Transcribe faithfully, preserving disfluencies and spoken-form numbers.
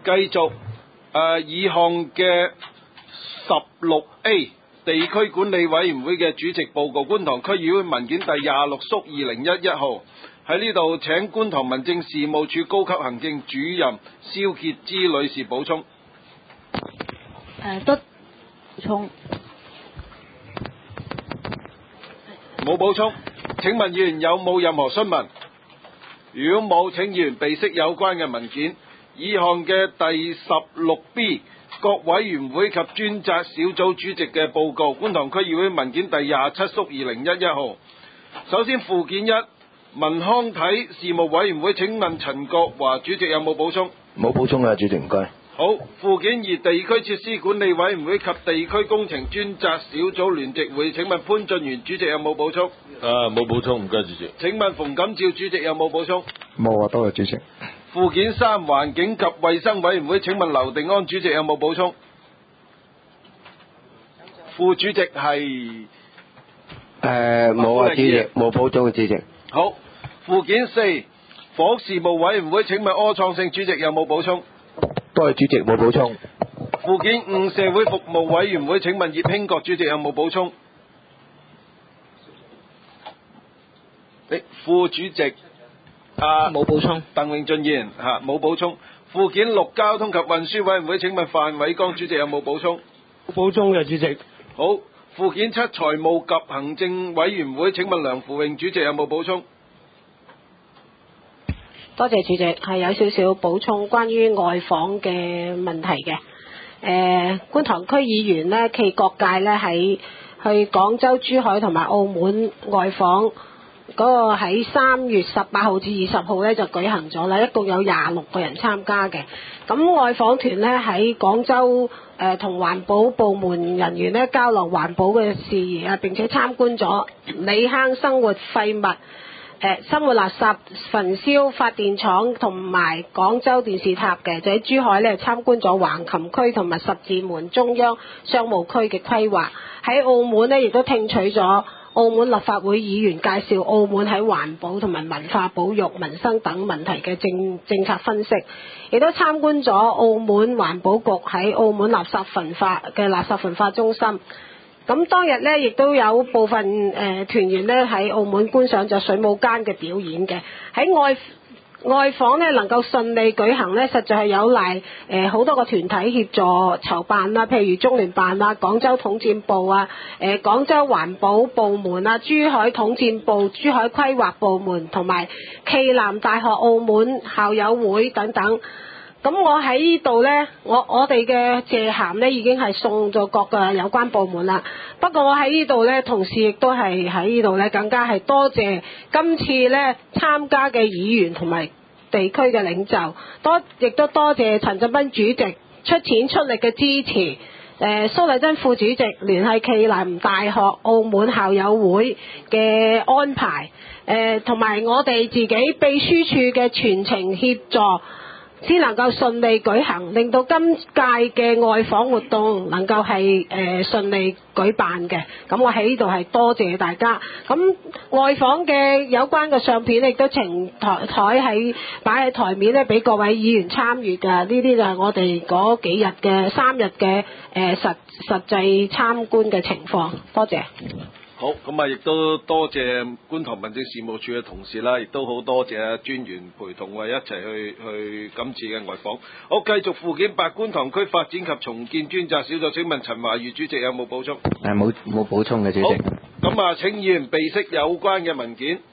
繼續誒議項嘅十六 A 地區管理委員會嘅主席報告，觀塘區議會文件第廿六縮二零一一號。喺呢度請觀塘民政事務處高級行政主任蕭潔芝女士補充。 誒，得補充。 冇補充。請問議員有冇任何詢問？如果冇，請議員備悉有關嘅文件。議項嘅第十六 B 各委員會及專責小組主席嘅報告，觀塘區議會文件第廿七縮二零一一號。首先附件一文康體事務委員會，請問陳國華主席有冇補充？ 冇補充啊，主席唔該。 好，附件二地區設施管理委員會及地區工程專責小組聯席會，請問潘俊源主席有冇補充？ 啊，冇補充，唔該主席。 請問馮錦照主席有冇補充？ 冇啊，多謝主席。 附件三環境及衛生委員會，請問劉定安主席有冇補充？副主席係誒冇啊，主席冇補充，主席。 好，附件四房屋事務委員會，請問柯創盛主席有冇補充？ 多謝主席，冇補充。 附件五社會服務委員會，請問葉興國主席有冇補充？誒，副主席啊， 冇補充。 鄧永俊議員嚇冇補充。附件六交通及運輸委員會，請問范偉剛主席有冇補充？ 冇補充嘅主席。 好，附件七財務及行政委員會，請問梁扶榮主席有冇補充？ 多謝主席，係有少少補充關於外訪嘅問題嘅。誒、呃，觀塘區議員呢，暨各界呢，喺去廣州、珠海同埋澳門外訪嗰個喺三月十八號至二十號呢就舉行咗啦，一共有廿六個人參加嘅。咁外訪團呢，喺廣州誒同環保部門人員呢交流環保嘅事宜啊，並且參觀咗李坑生活廢物。誒生活垃圾焚燒發電廠同埋廣州電視塔嘅，就喺珠海咧參觀咗橫琴區同埋十字門中央商務區嘅規劃。喺澳門呢，亦都聽取咗澳門立法會議員介紹澳門喺環保同埋文化保育、民生等問題嘅政政策分析，亦都參觀咗澳門環保局喺澳門垃圾焚化嘅垃圾焚化中心。咁當日咧，亦都有部分誒、呃、團員咧喺澳門觀賞咗水舞間嘅表演嘅。喺外外訪咧能夠順利舉行咧，實在係有賴誒好多個團體協助籌辦啦，譬如中聯辦啊、廣州統戰部啊、誒、呃、廣州環保部門啊、珠海統戰部、珠海規劃部門同埋暨南大學澳門校友會等等。咁我喺呢度呢，我我哋嘅謝函呢已經係送咗各個有關部門啦。不過我喺呢度呢，同時亦都係喺呢度呢，更加係多謝今次呢參加嘅議員同埋地區嘅領袖，多亦都多謝陳振彬主席出錢出力嘅支持。誒、呃、蘇麗珍副主席聯繫暨南大學澳門校友會嘅安排，誒同埋我哋自己秘書處嘅全程協助，先能夠順利舉行，令到今屆嘅外訪活動能夠係誒順利舉辦嘅。咁我喺呢度係多謝大家。咁外訪嘅有關嘅相片亦都呈台台喺擺喺台面咧，俾各位議員參與嘅。呢啲就係我哋嗰幾日嘅三日嘅誒實實際參觀嘅情況。多謝。 好，咁啊，亦都多謝觀塘民政事務處嘅同事啦，亦都好多謝專員陪同我哋一齊去去今次嘅外訪。好，繼續附件八觀塘區發展及重建專責小組，請問陳華瑜主席有冇補充？ 誒冇冇補充嘅主席。 好，咁啊，請議員備悉有關嘅文件。